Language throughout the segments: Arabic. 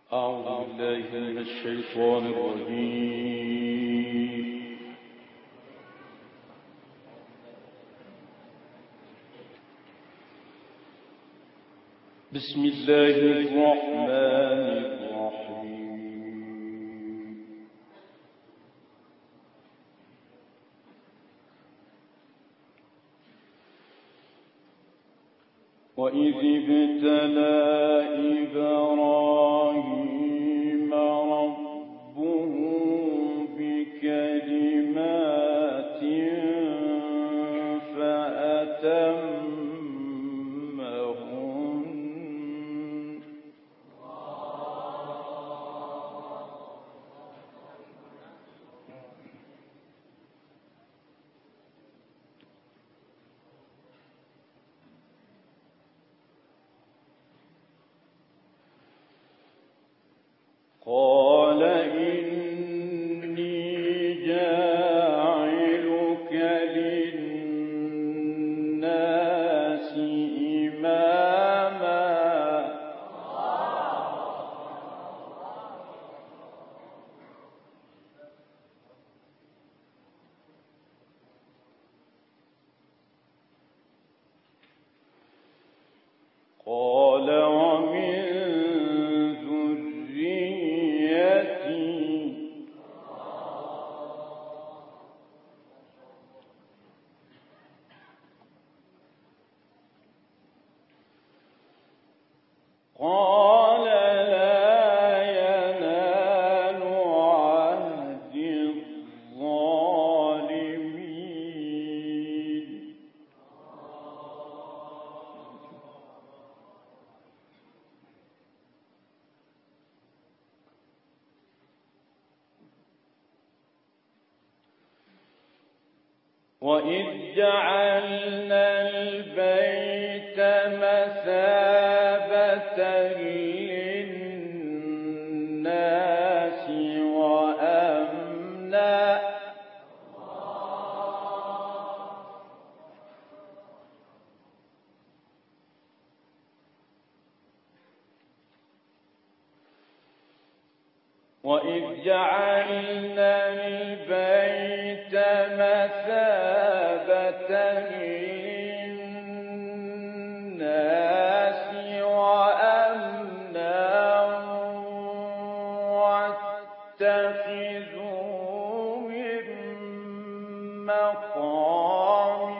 أعوذ بالله من الشيطان الرجيم. بسم الله الرحمن الرحيم. وإذ ابتلى إبراهيم ربه بكلمات فأتمهن قال إني جاعلك للناس إماما قال ومن قال لا ينال عهد الظالمين وإذ جعلنا البيت مثابة للناس وأمنا وإذ جعلنا البيت مثابة للناس وأمنا واتخذوا من مقام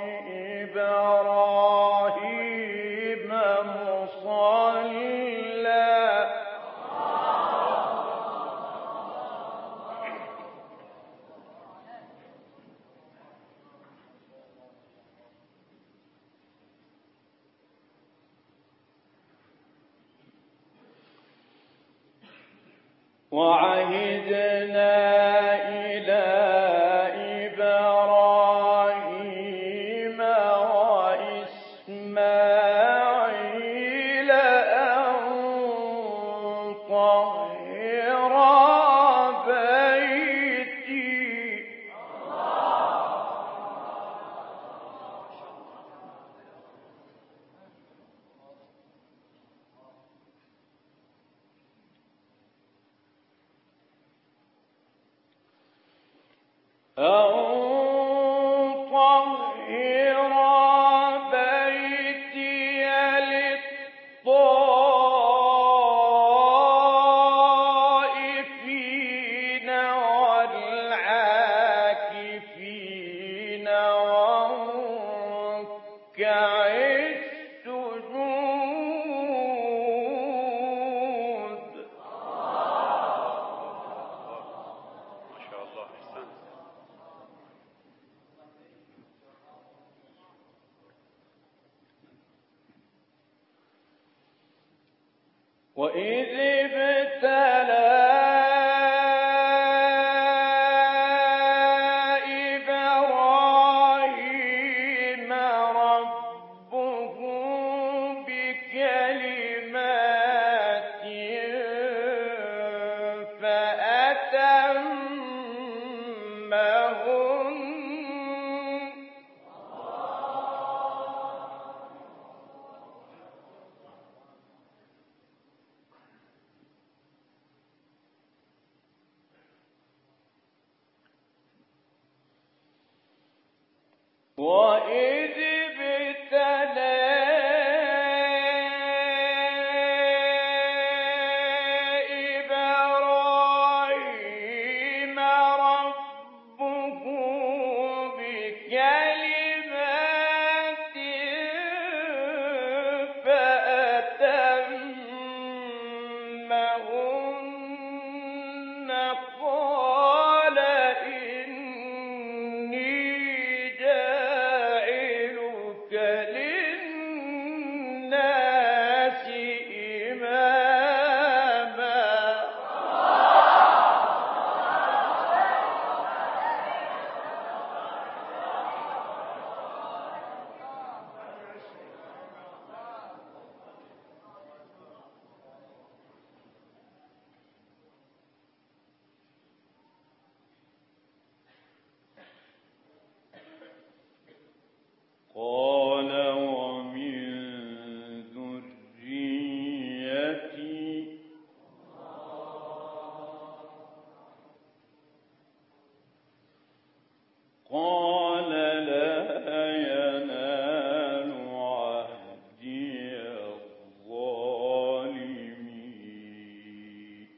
إبراهيم مصلى وعهدنا إلى إبراهيم وإسماعيل أن طهرا بيتي للطائفين والعاكفين والركع السجود ما شاء الله أحسنت. وإذ ابتلى إبراهيم ربه بكلمات فأتمهن أمهن قال إني جاعلك للناس إماما قال ومن ذريتي قال لا ينال عهدي الظالمين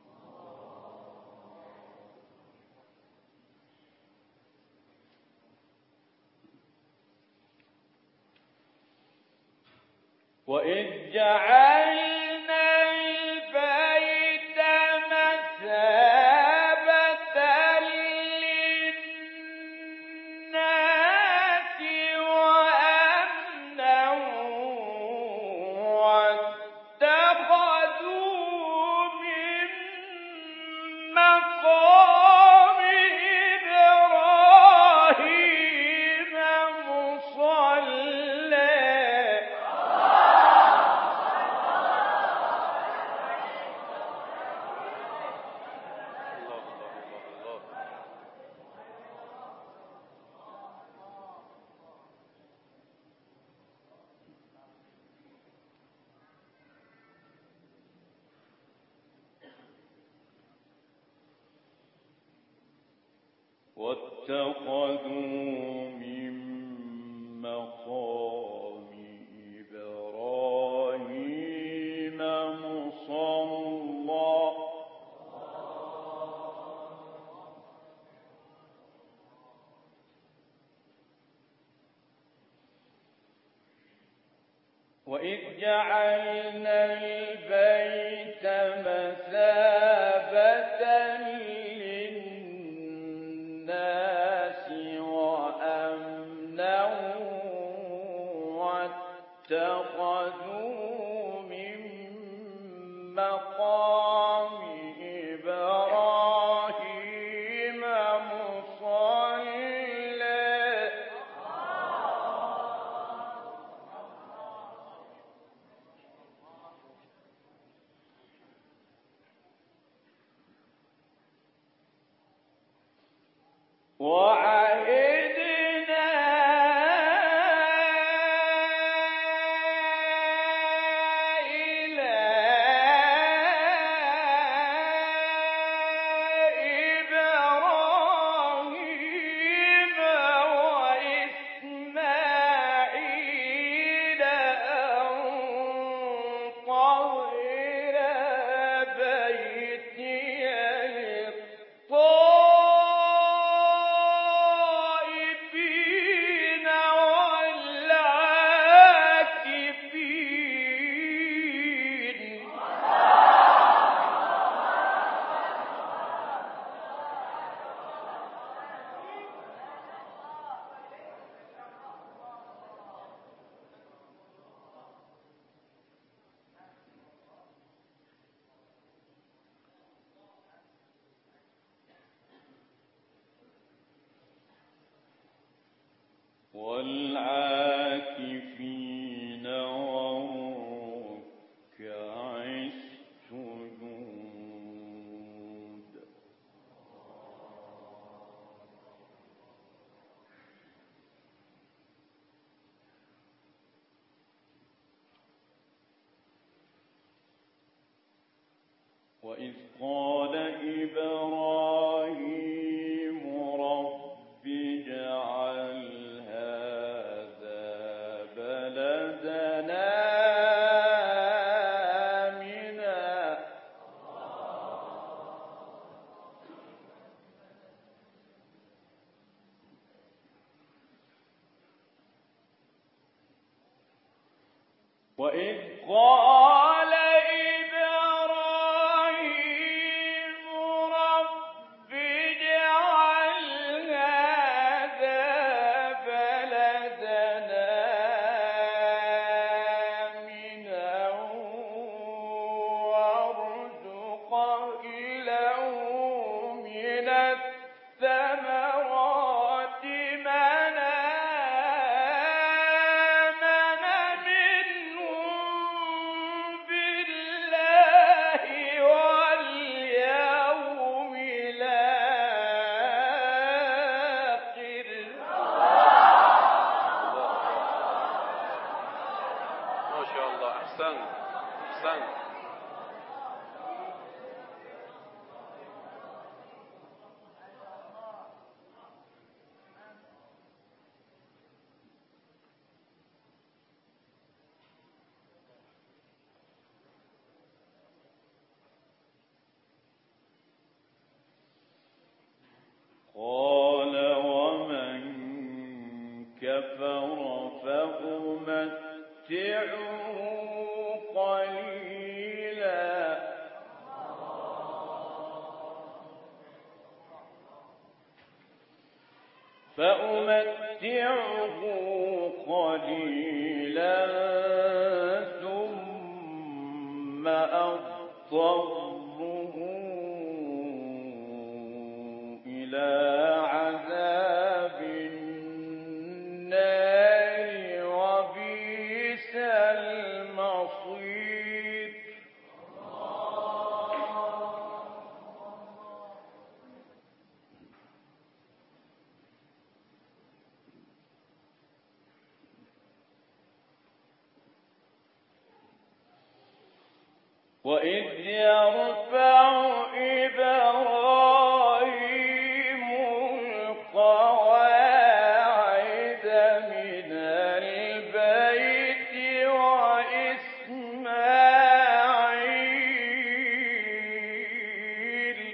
وإذ جعلنا البيت مثابة للناس وأمنا واتخذوا من مقام إبراهيم مصلى واتخذوا من مقام إبراهيم مصلى وإذ جعلنا البيت مثابة للناس وأمنا واتخذوا من مقام إبراهيم مصلى وعهدنا إلى إبراهيم وإسماعيل أن طهر بيتي للطائفين والعاكفين والعاكفين والركع السجود وإذ قال إبراهيم رب اجعل هذا بلدنا آمنا وإذ قال إبراهيم فأمتعه قليلا ثم أضطره إلى عذاب النار وبئس المصير. وإذ يرفع إبراهيم القواعد من البيت وإسماعيل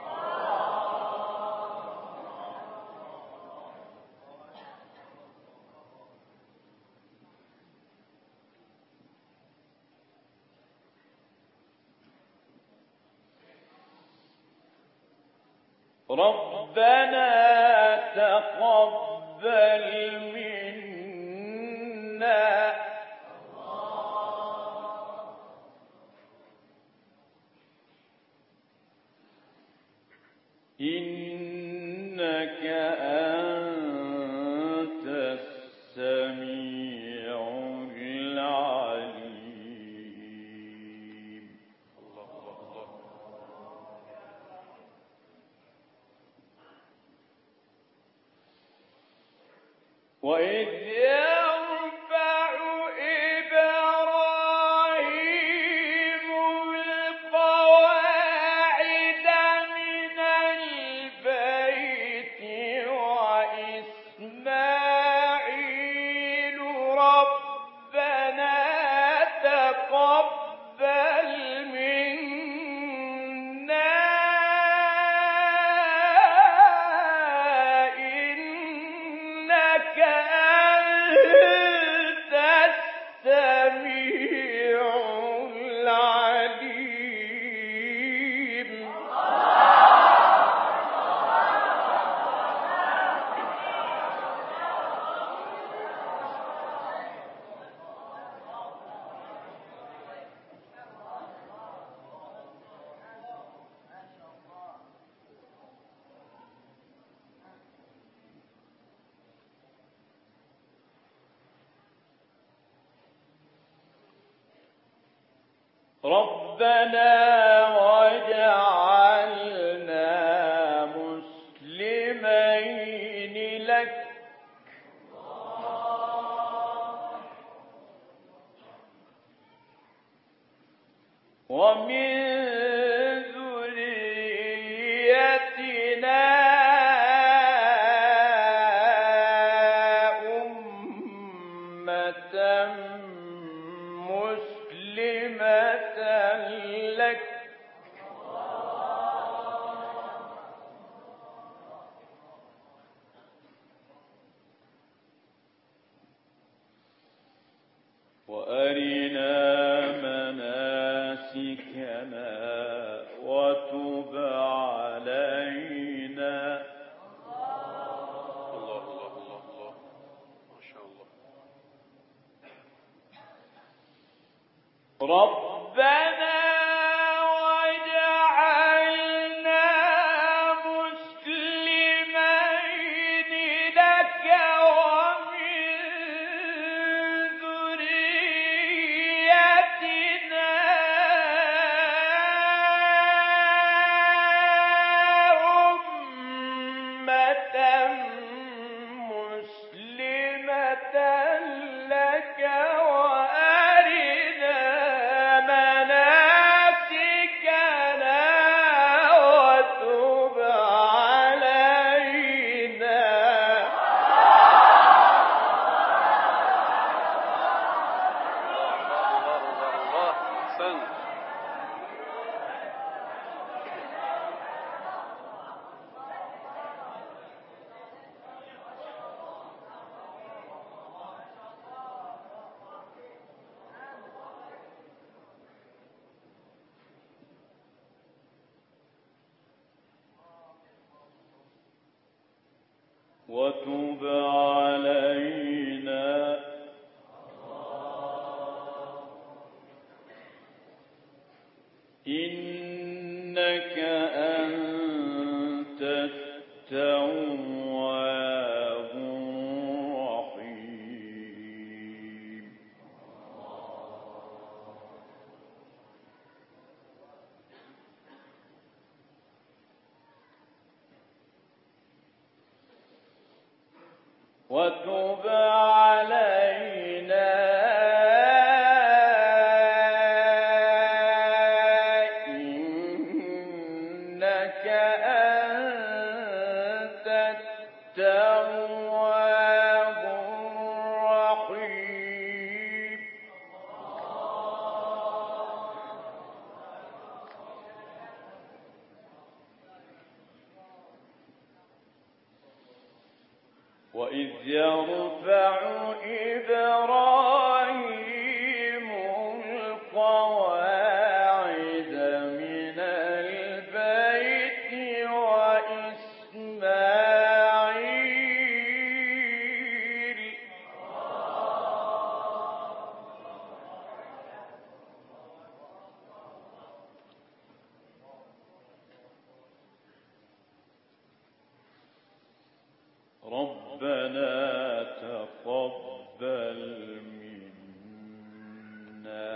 ربنا تقبل منا إنك أنت السميع العليم. وإذ يرفع إبراهيم القواعد من البيت وإسماعيل ربنا تقبل منا إنك أنت السميع العليم. ربنا واجعلنا مسلمين لك ومن ذريتنا أمة مسلمة لك وأرنا مناسكنا وتب علينا. الله الله الله الله ما شاء الله. ربنا واجعلنا مسلمين لك ومن ذريتنا أمة مسلمة لك وأرنا مناسكنا وتب علينا إنك أنت التواب الرحيم وتب علينا إنك أنت التواب الرحيم وإذ يرفع إبراهيم القواعد من البيت وإسماعيل ربنا تقبل منا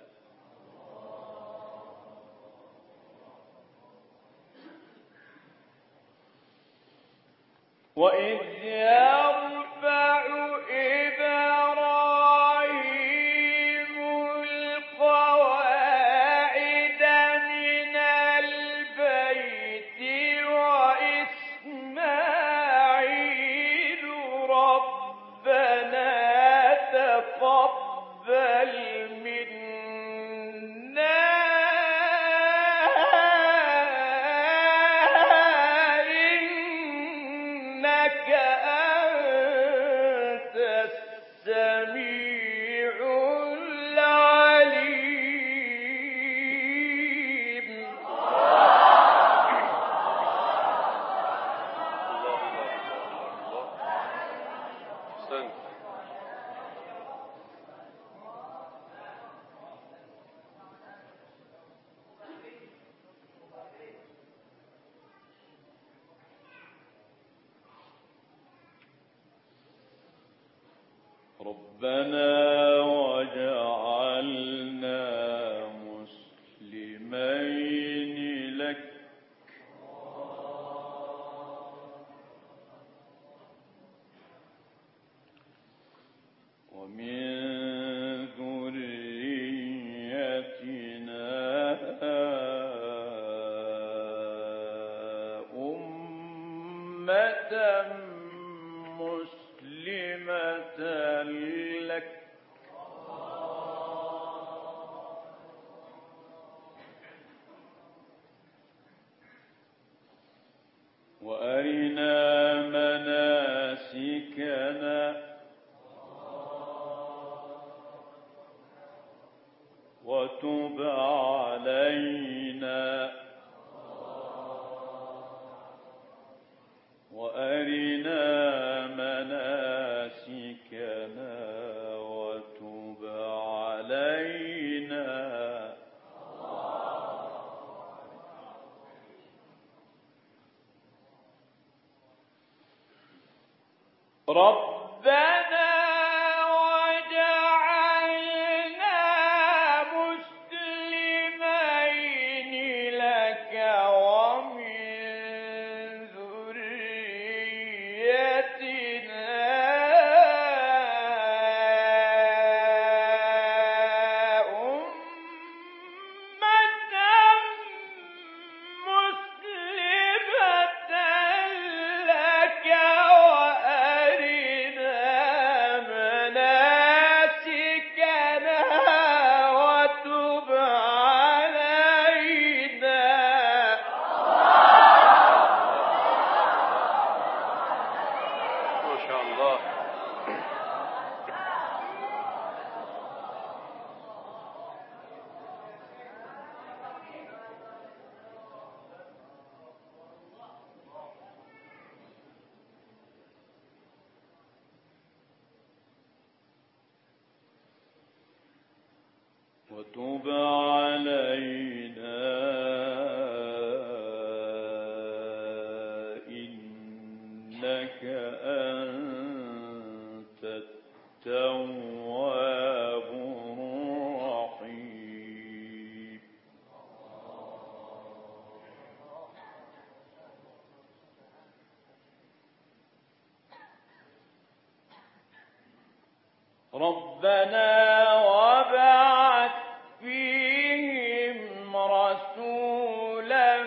وإذ يرفع إبراهيم القواعد من البيت وإسماعيل ربنا تقبل منا إنك أنت السميع العليم أحسنت. ربنا وجعلنا مسلمين لك ومن ذريتنا أمة مسلمة لك وأرنا مناسكنا وتب علينا وأرنا مناسكنا وتب علينا ربنا وجعلنا مسلمين لك ومن ذريتنا أمة مسلمة لك وأرنا وتب علينا إنك أنت التواب الرحيم. ربنا وابعث فيهم رسولا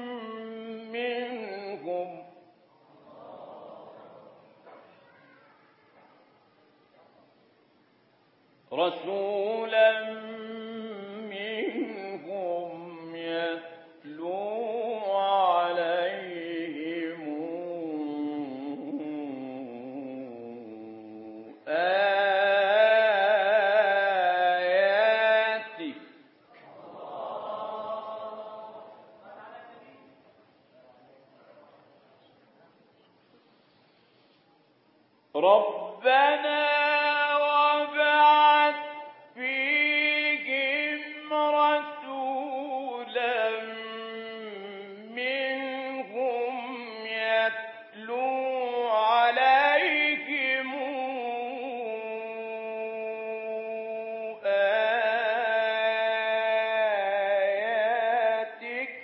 منهم يتلو عليهم آياتك ربنا وابعث فيهم رسولا منهم يتلو عليهم آياتك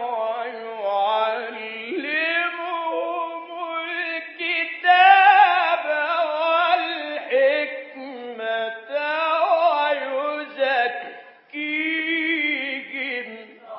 ويعلمهم الكتاب والحكمة ويزكيهم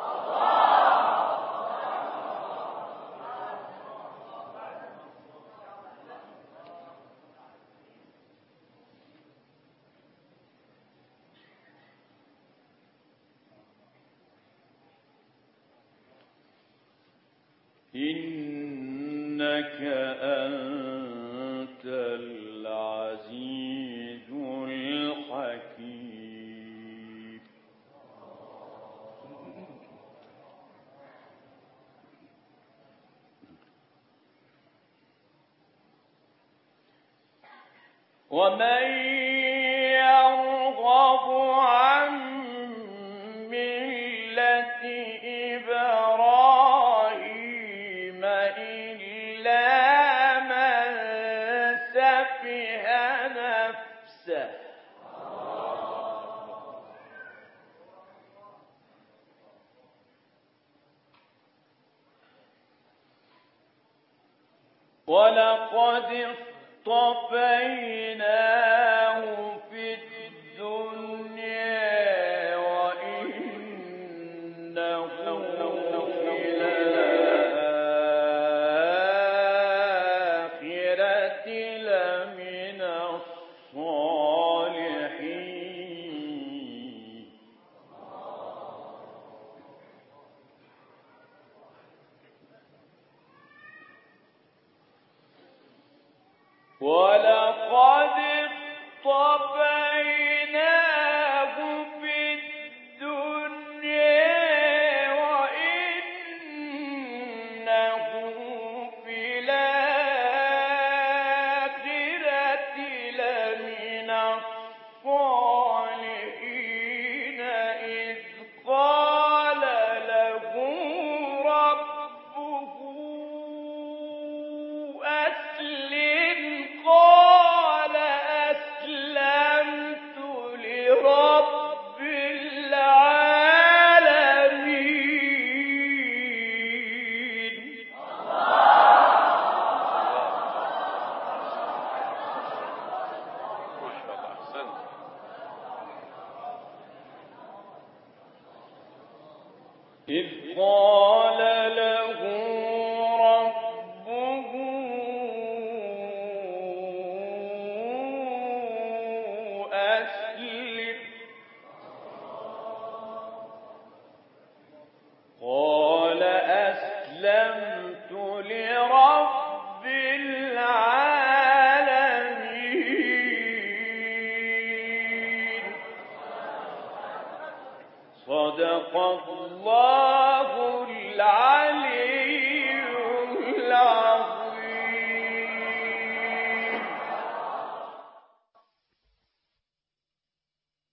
إنك أنت العزيز الحكيم. ومن يرغب عن ملة إبراهيم إلا من سفه نفسه ولقد اصطفيناه في الدنيا وإنه في الآخرة لمن الصالحين. ولقد اصطفيناه في الدنيا وإنه في الآخرة لمن الصالحين إذ قال له ربه أسلم قال أسلمت لرب العالمين. ما شاء الله أحسنت. إذ قال له ربه أسلم قال أسلمت لرب العالمين. صدق الله العلي